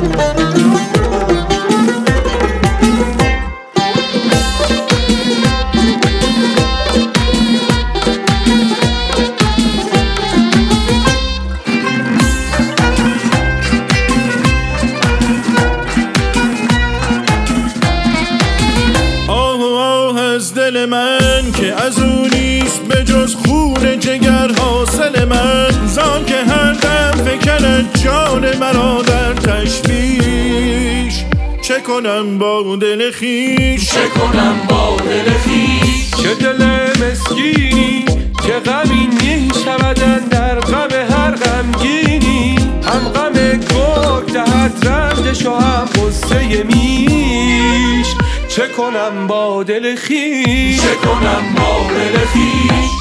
دل من که از او نیست به جز خون جگر حاصل من، زان که هر دم فکرد جان مرا در تشویش. چه کنم با دل خویش، چه کنم با دل خویش؟ چه دل مسکینی که غمی میشودن در غم هر غمگینی، هم غم گرگ دهد رنجش و هم غصه میش. چه کنم با دل خویش، چه کنم با دل خویش؟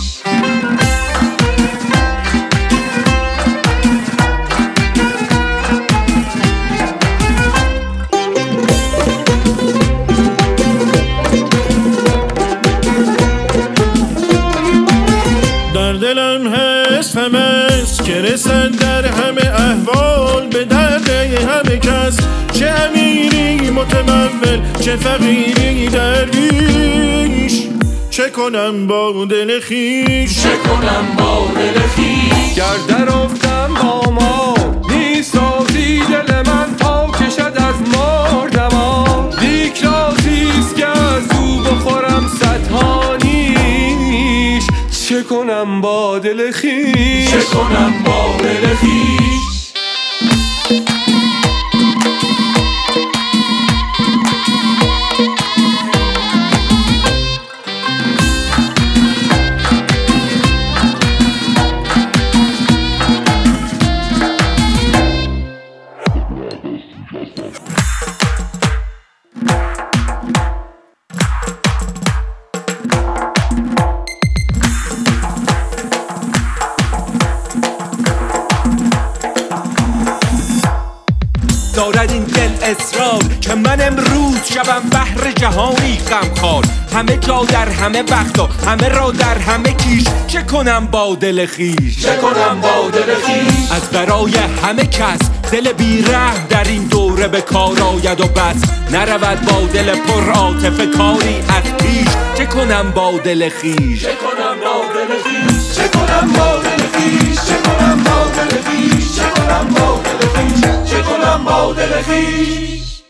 در دلم هست همست که رسد در همه احوال به درد همه کس، چه امیری متمول چه فقیری درویش. چه کنم با دل خویش، چه کنم با دل خویش؟ گر در افتم با ما نیست راضی دل من تا کشد از مردما، لیک راضیست که از او بخورم صدها نیش. چه کنم با دل خویش، چه کنم با دل خویش؟ دارد این دل اصرار که من امروز شبم بحر جهانی غمخوار، همه جا در همه وقت و همه را در همه کیش. چه کنم با دل خویش، چه کنم با دل خویش؟ از برای همه کس دل بی‌رحم در این دوره به کار آید و بس، نرود با دل پر عاطفه کاری از پیش. چه کنم با دل خویش، چه کنم با دل خویش؟ چه کنم با دل خویش؟ چه کنم با دل خویش؟ چه کنم با دل خویش؟ چه کنم با دل خویش؟